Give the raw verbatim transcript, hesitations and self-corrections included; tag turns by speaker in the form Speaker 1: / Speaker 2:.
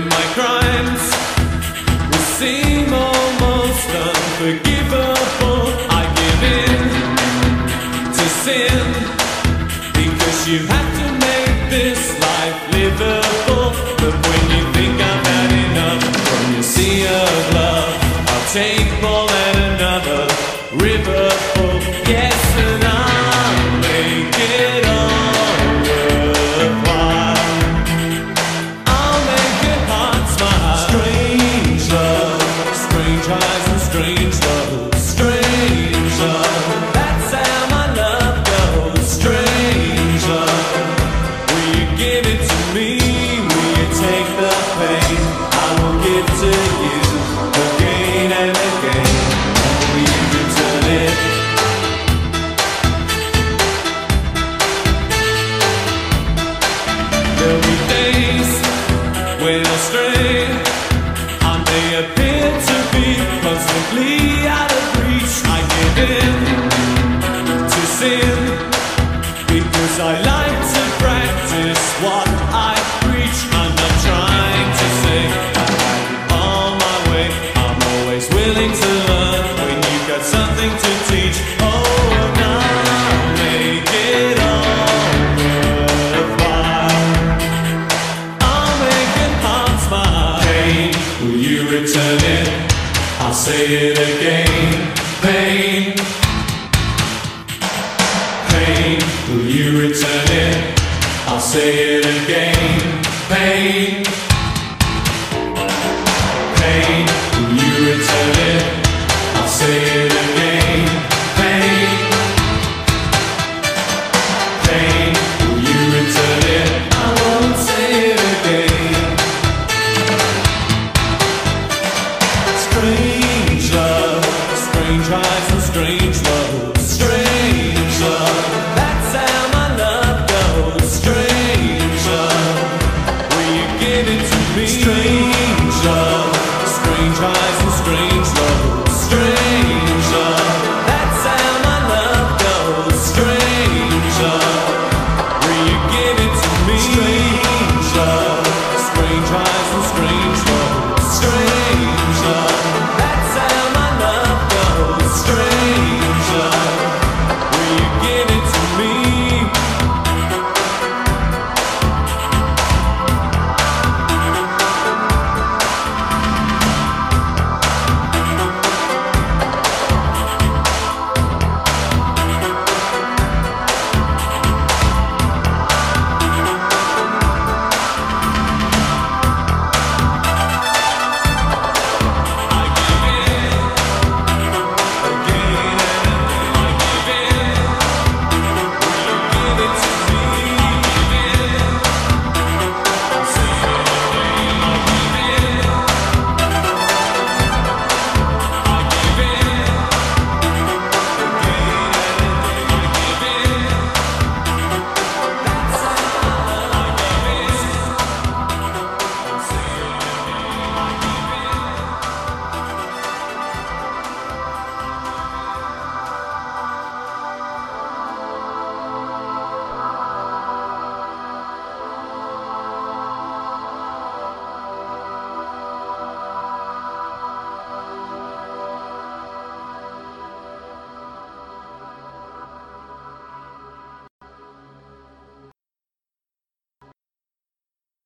Speaker 1: my crimes will seem almost unforgivable. I give in to sin because you have to make this life livable. But when you think I've had enough from your sea of love, I'll take more than another river full. Yes, and I'll make it all worthwhile. I'll make your heart smile. Strange love, strange highs and strange lows. Strange love, that's how my love goes. Strange love, will you give it to me? Will you take the pain I will give to you again and again? Will you return it? There'll be days when I stray. I may appear to be constantly out of reach. I give in to sin because I like to practice what I preach. I'm not trying to say I have it all my way. I'm always willing to learn when you've got something to teach. Oh, and I'll make it all worthwhile. I'll make your heart smile. Pain, will you return it? I'll say it again. Pain, pain, will you return it? I'll say it again. Pain, pain, will you return it? I'll say it again. Pain, pain, will you return it? I won't say it again. Strange love, strange highs.